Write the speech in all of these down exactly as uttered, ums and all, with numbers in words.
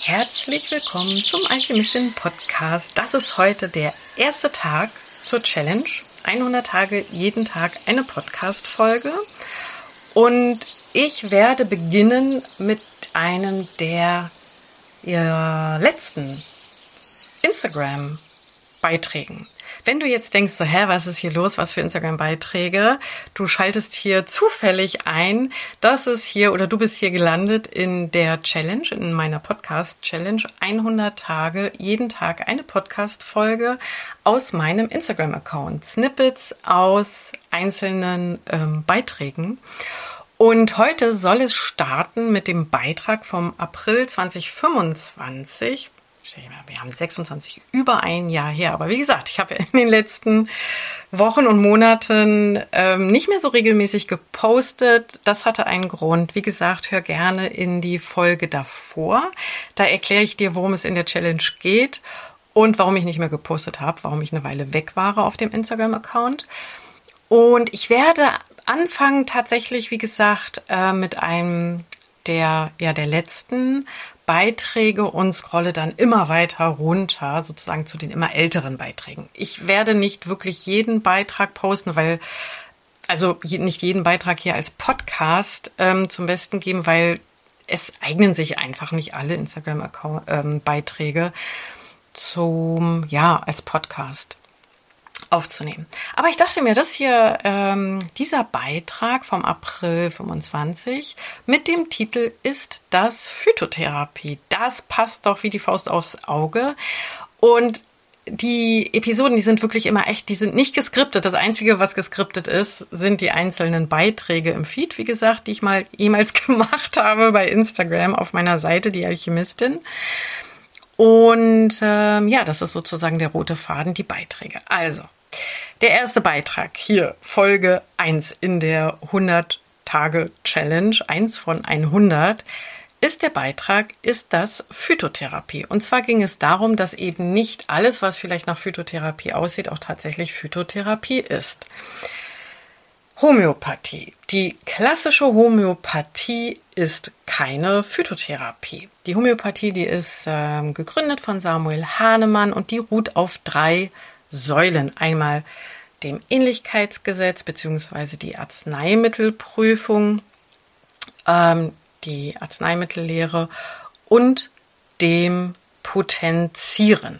Herzlich willkommen zum Alchemistin Podcast. Das ist heute der erste Tag zur Challenge. hundert Tage, jeden Tag eine Podcast-Folge. Und ich werde beginnen mit einem der ja, letzten Instagram-Beiträgen. Wenn du jetzt denkst, so, hä, was ist hier los, was für Instagram-Beiträge? Du schaltest hier zufällig ein, dass es hier oder du bist hier gelandet in der Challenge, in meiner Podcast-Challenge, hundert Tage, jeden Tag eine Podcast-Folge aus meinem Instagram-Account. Snippets aus einzelnen ähm, Beiträgen. Und heute soll es starten mit dem Beitrag vom April zwanzig fünfundzwanzig. Wir haben sechsundzwanzig, über ein Jahr her. Aber wie gesagt, ich habe in den letzten Wochen und Monaten ähm, nicht mehr so regelmäßig gepostet. Das hatte einen Grund. Wie gesagt, hör gerne in die Folge davor. Da erkläre ich dir, worum es in der Challenge geht und warum ich nicht mehr gepostet habe, warum ich eine Weile weg war auf dem Instagram-Account. Und ich werde anfangen tatsächlich, wie gesagt, äh, mit einem der, ja, der letzten Beiträge und scrolle dann immer weiter runter, sozusagen zu den immer älteren Beiträgen. Ich werde nicht wirklich jeden Beitrag posten, weil, also nicht jeden Beitrag hier als Podcast ähm, zum Besten geben, weil es eignen sich einfach nicht alle Instagram-Beiträge ähm, zum, ja, als Podcast aufzunehmen. Aber ich dachte mir, dass hier ähm, dieser Beitrag vom April fünfundzwanzig mit dem Titel Ist das Phytotherapie? Das passt doch wie die Faust aufs Auge. Und die Episoden, die sind wirklich immer echt, die sind nicht geskriptet. Das Einzige, was geskriptet ist, sind die einzelnen Beiträge im Feed, wie gesagt, die ich mal jemals gemacht habe bei Instagram auf meiner Seite, die Alchemistin. Und ähm, ja, das ist sozusagen der rote Faden, die Beiträge. Also, der erste Beitrag hier, Folge eins in der hundert Tage Challenge, eins von hundert, ist der Beitrag, ist das Phytotherapie. Und zwar ging es darum, dass eben nicht alles, was vielleicht nach Phytotherapie aussieht, auch tatsächlich Phytotherapie ist. Homöopathie. Die klassische Homöopathie ist keine Phytotherapie. Die Homöopathie, die ist ähm, gegründet von Samuel Hahnemann und die ruht auf drei Säulen. Einmal dem Ähnlichkeitsgesetz bzw. die Arzneimittelprüfung, ähm, die Arzneimittellehre und dem Potenzieren.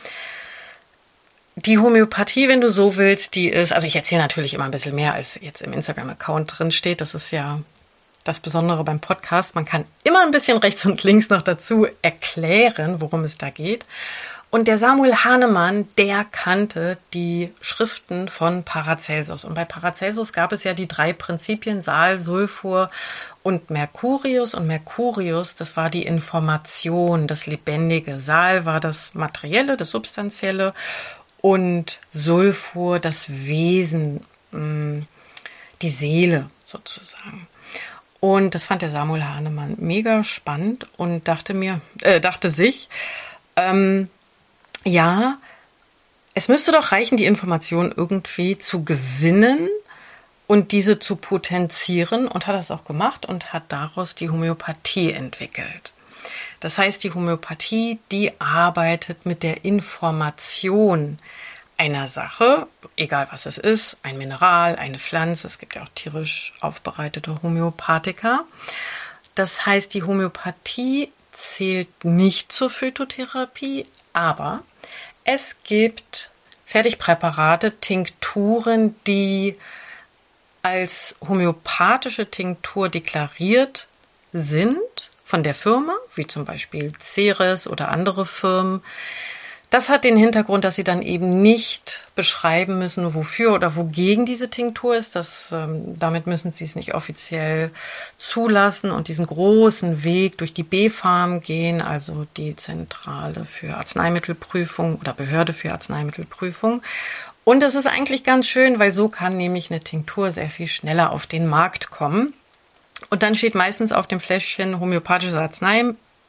Die Homöopathie, wenn du so willst, die ist, also ich erzähle natürlich immer ein bisschen mehr, als jetzt im Instagram-Account drin steht. Das ist ja das Besondere beim Podcast. Man kann immer ein bisschen rechts und links noch dazu erklären, worum es da geht. Und der Samuel Hahnemann, der kannte die Schriften von Paracelsus. Und bei Paracelsus gab es ja die drei Prinzipien, Sal, Sulfur und Mercurius. Und Mercurius, das war die Information, das Lebendige. Sal war das Materielle, das Substanzielle. Und Sulfur, das Wesen, die Seele sozusagen. Und das fand der Samuel Hahnemann mega spannend und dachte mir, äh, dachte sich, ähm, ja, es müsste doch reichen, die Information irgendwie zu gewinnen und diese zu potenzieren, und hat das auch gemacht und hat daraus die Homöopathie entwickelt. Das heißt, die Homöopathie, die arbeitet mit der Information einer Sache, egal was es ist, ein Mineral, eine Pflanze, es gibt ja auch tierisch aufbereitete Homöopathika. Das heißt, die Homöopathie zählt nicht zur Phytotherapie, aber es gibt Fertigpräparate, Tinkturen, die als homöopathische Tinktur deklariert sind von der Firma, wie zum Beispiel Ceres oder andere Firmen. Das hat den Hintergrund, dass sie dann eben nicht beschreiben müssen, wofür oder wogegen diese Tinktur ist. Das, ähm, damit müssen sie es nicht offiziell zulassen und diesen großen Weg durch die B-Farm gehen, also die Zentrale für Arzneimittelprüfung oder Behörde für Arzneimittelprüfung. Und das ist eigentlich ganz schön, weil so kann nämlich eine Tinktur sehr viel schneller auf den Markt kommen. Und dann steht meistens auf dem Fläschchen homöopathisches Arzneimittel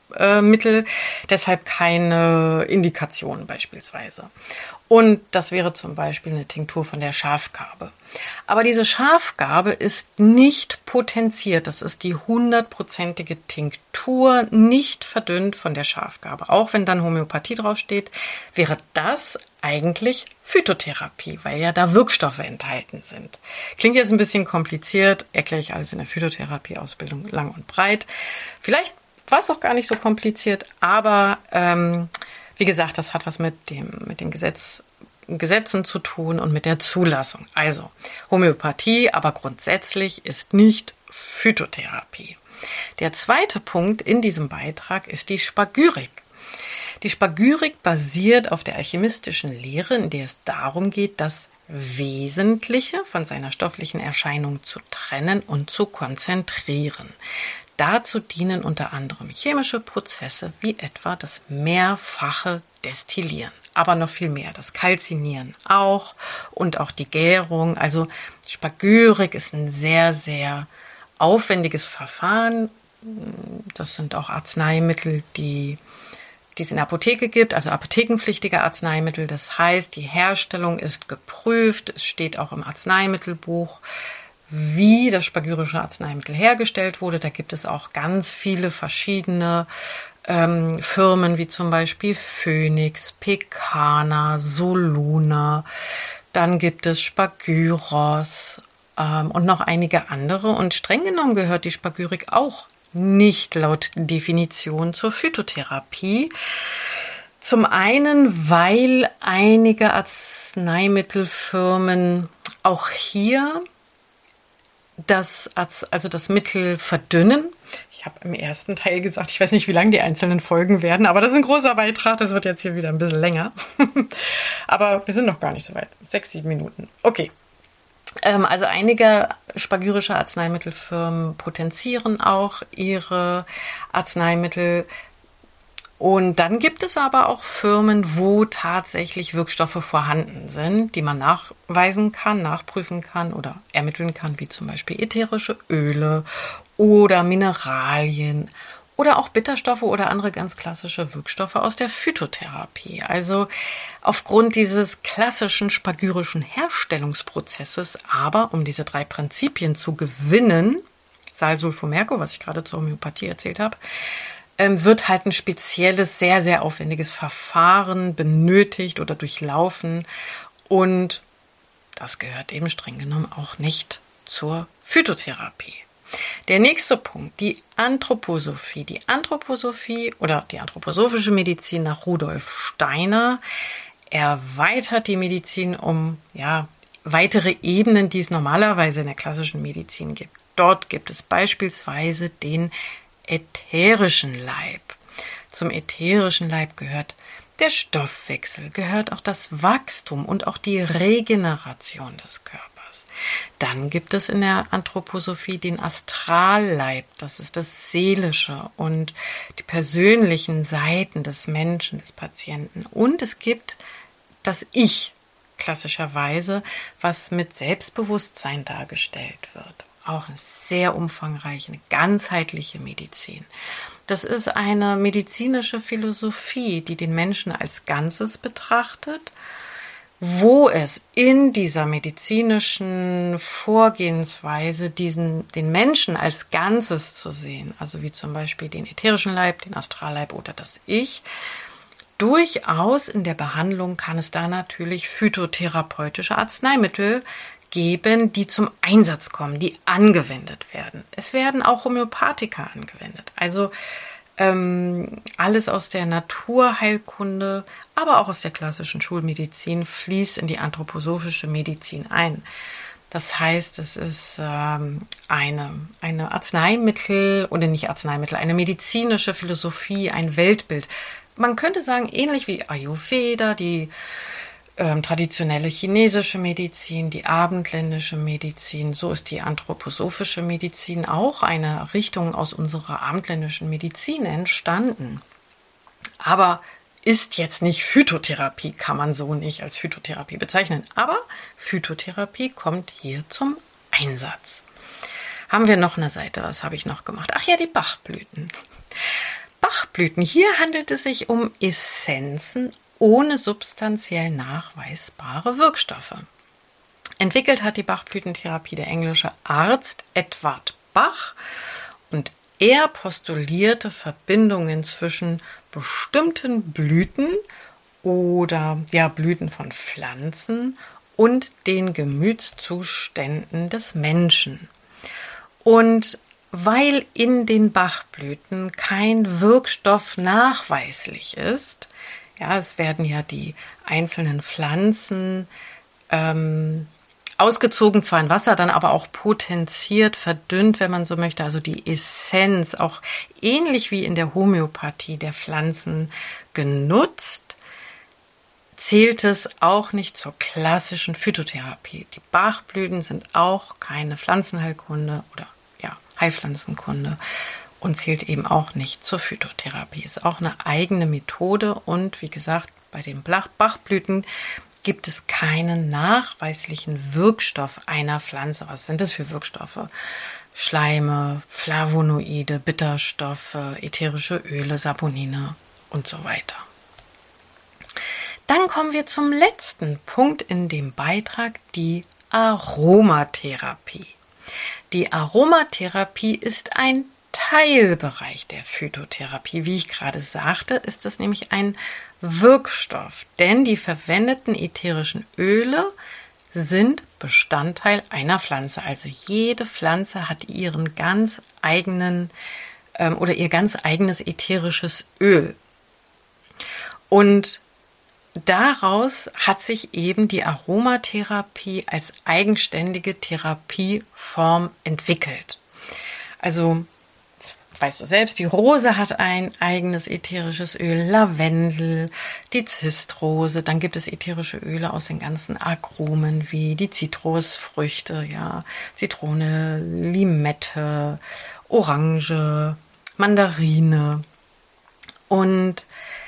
Mittel, deshalb keine Indikation beispielsweise. Und das wäre zum Beispiel eine Tinktur von der Schafgarbe. Aber diese Schafgarbe ist nicht potenziert. Das ist die hundertprozentige Tinktur, nicht verdünnt von der Schafgarbe. Auch wenn dann Homöopathie draufsteht, wäre das eigentlich Phytotherapie, weil ja da Wirkstoffe enthalten sind. Klingt jetzt ein bisschen kompliziert, erkläre ich alles in der Phytotherapie-Ausbildung lang und breit. Vielleicht war es auch gar nicht so kompliziert, aber ähm, wie gesagt, das hat was mit dem mit den Gesetz, Gesetzen zu tun und mit der Zulassung. Also Homöopathie, aber grundsätzlich ist nicht Phytotherapie. Der zweite Punkt in diesem Beitrag ist die Spagyrik. Die Spagyrik basiert auf der alchemistischen Lehre, in der es darum geht, das Wesentliche von seiner stofflichen Erscheinung zu trennen und zu konzentrieren. Dazu dienen unter anderem chemische Prozesse wie etwa das mehrfache Destillieren, aber noch viel mehr, das Kalzinieren auch und auch die Gärung. Also Spagyrik ist ein sehr, sehr aufwendiges Verfahren. Das sind auch Arzneimittel, die, die es in der Apotheke gibt, also apothekenpflichtige Arzneimittel. Das heißt, die Herstellung ist geprüft, es steht auch im Arzneimittelbuch, wie das spagyrische Arzneimittel hergestellt wurde. Da gibt es auch ganz viele verschiedene ähm, Firmen, wie zum Beispiel Phoenix, Pekana, Soluna. Dann gibt es Spagyros ähm, und noch einige andere. Und streng genommen gehört die Spagyrik auch nicht laut Definition zur Phytotherapie. Zum einen, weil einige Arzneimittelfirmen auch hier das, also das Mittel verdünnen. Ich habe im ersten Teil gesagt, ich weiß nicht, wie lang die einzelnen Folgen werden, aber das ist ein großer Beitrag, das wird jetzt hier wieder ein bisschen länger. Aber wir sind noch gar nicht so weit. Sechs, sieben Minuten. Okay. Ähm, also einige spagyrische Arzneimittelfirmen potenzieren auch ihre Arzneimittel. Und dann gibt es aber auch Firmen, wo tatsächlich Wirkstoffe vorhanden sind, die man nachweisen kann, nachprüfen kann oder ermitteln kann, wie zum Beispiel ätherische Öle oder Mineralien oder auch Bitterstoffe oder andere ganz klassische Wirkstoffe aus der Phytotherapie. Also aufgrund dieses klassischen spagyrischen Herstellungsprozesses, aber um diese drei Prinzipien zu gewinnen, Salsulfomerco, was ich gerade zur Homöopathie erzählt habe, wird halt ein spezielles, sehr, sehr aufwendiges Verfahren benötigt oder durchlaufen. Und das gehört eben streng genommen auch nicht zur Phytotherapie. Der nächste Punkt, die Anthroposophie. Die Anthroposophie oder die anthroposophische Medizin nach Rudolf Steiner erweitert die Medizin um ja, weitere Ebenen, die es normalerweise in der klassischen Medizin gibt. Dort gibt es beispielsweise den ätherischen Leib. Zum ätherischen Leib gehört der Stoffwechsel, gehört auch das Wachstum und auch die Regeneration des Körpers. Dann gibt es in der Anthroposophie den Astralleib, das ist das Seelische und die persönlichen Seiten des Menschen, des Patienten. Und es gibt das Ich, klassischerweise, was mit Selbstbewusstsein dargestellt wird. Auch eine sehr umfangreiche, eine ganzheitliche Medizin. Das ist eine medizinische Philosophie, die den Menschen als Ganzes betrachtet, wo es in dieser medizinischen Vorgehensweise diesen, den Menschen als Ganzes zu sehen, also wie zum Beispiel den ätherischen Leib, den Astralleib oder das Ich, durchaus in der Behandlung kann es da natürlich phytotherapeutische Arzneimittel geben, die zum Einsatz kommen, die angewendet werden. Es werden auch Homöopathika angewendet. Also ähm, alles aus der Naturheilkunde, aber auch aus der klassischen Schulmedizin fließt in die anthroposophische Medizin ein. Das heißt, es ist ähm, eine, eine Arzneimittel oder nicht Arzneimittel, eine medizinische Philosophie, ein Weltbild. Man könnte sagen, ähnlich wie Ayurveda, die Ähm, traditionelle chinesische Medizin, die abendländische Medizin, so ist die anthroposophische Medizin auch eine Richtung aus unserer abendländischen Medizin entstanden. Aber ist jetzt nicht Phytotherapie, kann man so nicht als Phytotherapie bezeichnen. Aber Phytotherapie kommt hier zum Einsatz. Haben wir noch eine Seite, was habe ich noch gemacht? Ach ja, die Bachblüten. Bachblüten. Hier handelt es sich um Essenzen ohne substanziell nachweisbare Wirkstoffe. Entwickelt hat die Bachblütentherapie der englische Arzt Edward Bach und er postulierte Verbindungen zwischen bestimmten Blüten oder ja, Blüten von Pflanzen und den Gemütszuständen des Menschen. Und weil in den Bachblüten kein Wirkstoff nachweislich ist, ja, es werden ja die einzelnen Pflanzen ähm, ausgezogen, zwar in Wasser, dann aber auch potenziert, verdünnt, wenn man so möchte, also die Essenz, auch ähnlich wie in der Homöopathie der Pflanzen genutzt, zählt es auch nicht zur klassischen Phytotherapie. Die Bachblüten sind auch keine Pflanzenheilkunde oder ja, Heilpflanzenkunde und zählt eben auch nicht zur Phytotherapie. Ist auch eine eigene Methode und wie gesagt, bei den Bachblüten gibt es keinen nachweislichen Wirkstoff einer Pflanze. Was sind das für Wirkstoffe? Schleime, Flavonoide, Bitterstoffe, ätherische Öle, Saponine und so weiter. Dann kommen wir zum letzten Punkt in dem Beitrag, die Aromatherapie. Die Aromatherapie ist ein Teilbereich der Phytotherapie. Wie ich gerade sagte, ist das nämlich ein Wirkstoff, denn die verwendeten ätherischen Öle sind Bestandteil einer Pflanze. Also jede Pflanze hat ihren ganz eigenen ähm, oder ihr ganz eigenes ätherisches Öl. Und daraus hat sich eben die Aromatherapie als eigenständige Therapieform entwickelt. Also weißt du selbst, die Rose hat ein eigenes ätherisches Öl, Lavendel, die Zistrose, dann gibt es ätherische Öle aus den ganzen Aromen wie die Zitrusfrüchte, ja, Zitrone, Limette, Orange, Mandarine. Und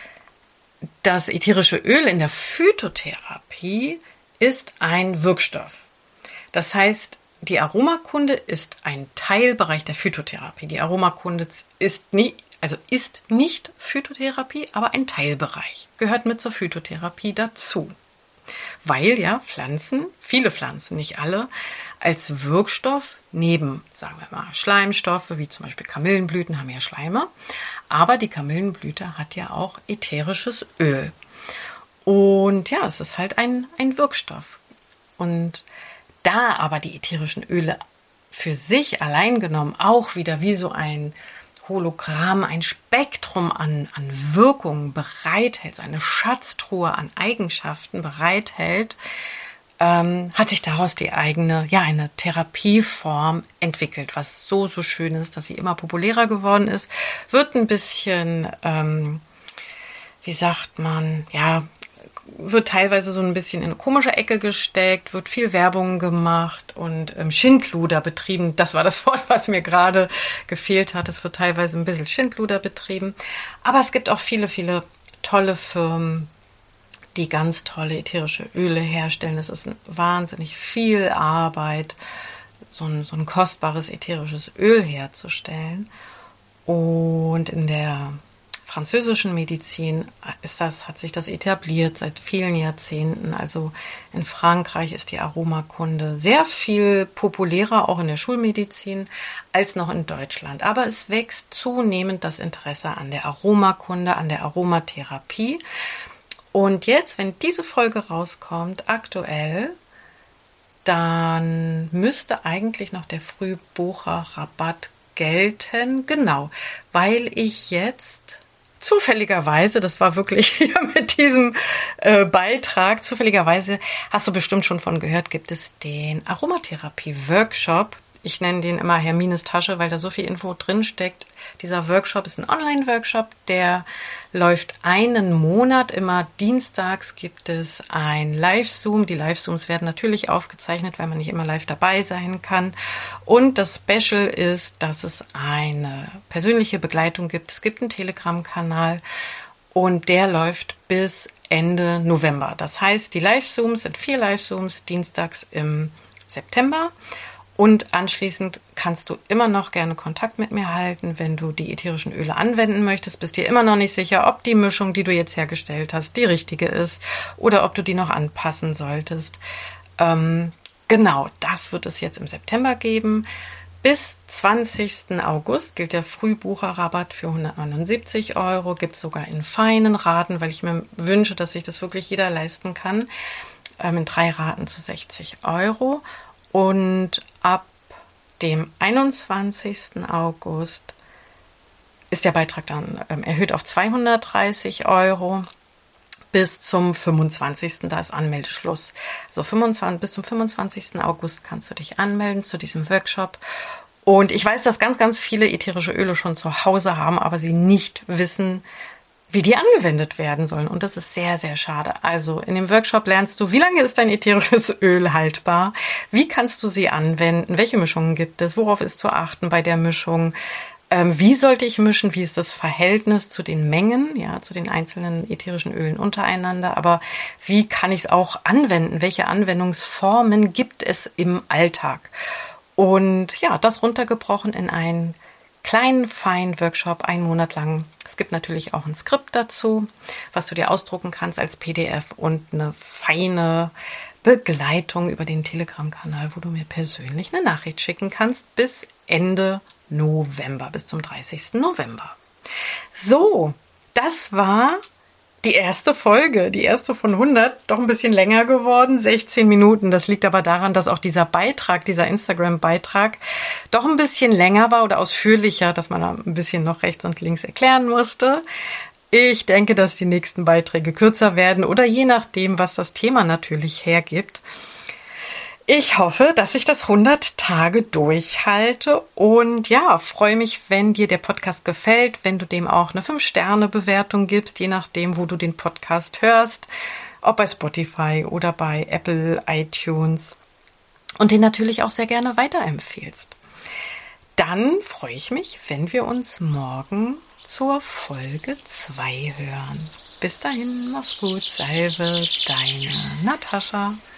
das ätherische Öl in der Phytotherapie ist ein Wirkstoff. Das heißt, die Aromakunde ist ein Teilbereich der Phytotherapie. Die Aromakunde ist nie, also ist nicht Phytotherapie, aber ein Teilbereich. Gehört mit zur Phytotherapie dazu. Weil ja Pflanzen, viele Pflanzen, nicht alle, als Wirkstoff neben, sagen wir mal, Schleimstoffe, wie zum Beispiel Kamillenblüten, haben ja Schleime. Aber die Kamillenblüte hat ja auch ätherisches Öl. Und ja, es ist halt ein, ein Wirkstoff. Und da aber die ätherischen Öle für sich allein genommen auch wieder wie so ein Hologramm, ein Spektrum an, an Wirkungen bereithält, so eine Schatztruhe an Eigenschaften bereithält, ähm, hat sich daraus die eigene, ja, eine Therapieform entwickelt, was so, so schön ist, dass sie immer populärer geworden ist, wird ein bisschen, ähm, wie sagt man, ja, wird teilweise so ein bisschen in eine komische Ecke gesteckt, wird viel Werbung gemacht und ähm, Schindluder betrieben. Das war das Wort, was mir gerade gefehlt hat. Es wird teilweise ein bisschen Schindluder betrieben. Aber es gibt auch viele, viele tolle Firmen, die ganz tolle ätherische Öle herstellen. Es ist wahnsinnig viel Arbeit, so ein, so ein kostbares ätherisches Öl herzustellen. Und in der französischen Medizin ist das, hat sich das etabliert seit vielen Jahrzehnten. Also in Frankreich ist die Aromakunde sehr viel populärer, auch in der Schulmedizin, als noch in Deutschland. Aber es wächst zunehmend das Interesse an der Aromakunde, an der Aromatherapie. Und jetzt, wenn diese Folge rauskommt, aktuell, dann müsste eigentlich noch der Frühbucherrabatt gelten. Genau, weil ich jetzt zufälligerweise, das war wirklich hier mit diesem äh, Beitrag, zufälligerweise, hast du bestimmt schon von gehört, gibt es den Aromatherapie-Workshop. Ich nenne den immer Hermines Tasche, weil da so viel Info drin steckt. Dieser Workshop ist ein Online-Workshop, der läuft einen Monat. Immer dienstags gibt es ein Live-Zoom. Die Live-Zooms werden natürlich aufgezeichnet, weil man nicht immer live dabei sein kann. Und das Special ist, dass es eine persönliche Begleitung gibt. Es gibt einen Telegram-Kanal und der läuft bis Ende November. Das heißt, die Live-Zooms sind vier Live-Zooms dienstags im September. Und anschließend kannst du immer noch gerne Kontakt mit mir halten, wenn du die ätherischen Öle anwenden möchtest. Bist dir immer noch nicht sicher, ob die Mischung, die du jetzt hergestellt hast, die richtige ist oder ob du die noch anpassen solltest. Ähm, genau, das wird es jetzt im September geben. Bis zwanzigsten August gilt der Frühbucherrabatt für hundertneunundsiebzig Euro. Gibt es sogar in feinen Raten, weil ich mir wünsche, dass sich das wirklich jeder leisten kann. Ähm, in drei Raten zu sechzig Euro. Und ab dem einundzwanzigsten August ist der Beitrag dann ähm, erhöht auf zweihundertdreißig Euro. Bis zum fünfundzwanzigsten Da ist Anmeldeschluss. Also fünfundzwanzig bis zum fünfundzwanzigsten August kannst du dich anmelden zu diesem Workshop. Und ich weiß, dass ganz, ganz viele ätherische Öle schon zu Hause haben, aber sie nicht wissen, wie die angewendet werden sollen. Und das ist sehr, sehr schade. Also in dem Workshop lernst du, wie lange ist dein ätherisches Öl haltbar? Wie kannst du sie anwenden? Welche Mischungen gibt es? Worauf ist zu achten bei der Mischung? Ähm, wie sollte ich mischen? Wie ist das Verhältnis zu den Mengen, ja, zu den einzelnen ätherischen Ölen untereinander? Aber wie kann ich es auch anwenden? Welche Anwendungsformen gibt es im Alltag? Und ja, das runtergebrochen in einen kleinen, feinen Workshop, einen Monat lang. Es gibt natürlich auch ein Skript dazu, was du dir ausdrucken kannst als P D F und eine feine Begleitung über den Telegram-Kanal, wo du mir persönlich eine Nachricht schicken kannst bis Ende November, bis zum dreißigsten November. So, das war die erste Folge, die erste von hundert, doch ein bisschen länger geworden, sechzehn Minuten. Das liegt aber daran, dass auch dieser Beitrag, dieser Instagram-Beitrag doch ein bisschen länger war oder ausführlicher, dass man da ein bisschen noch rechts und links erklären musste. Ich denke, dass die nächsten Beiträge kürzer werden oder je nachdem, was das Thema natürlich hergibt. Ich hoffe, dass ich das hundert Tage durchhalte und ja, freue mich, wenn dir der Podcast gefällt, wenn du dem auch eine fünf Sterne Bewertung gibst, je nachdem, wo du den Podcast hörst, ob bei Spotify oder bei Apple iTunes und den natürlich auch sehr gerne weiterempfehlst. Dann freue ich mich, wenn wir uns morgen zur Folge zwei hören. Bis dahin, mach's gut, Salve, deine Natascha.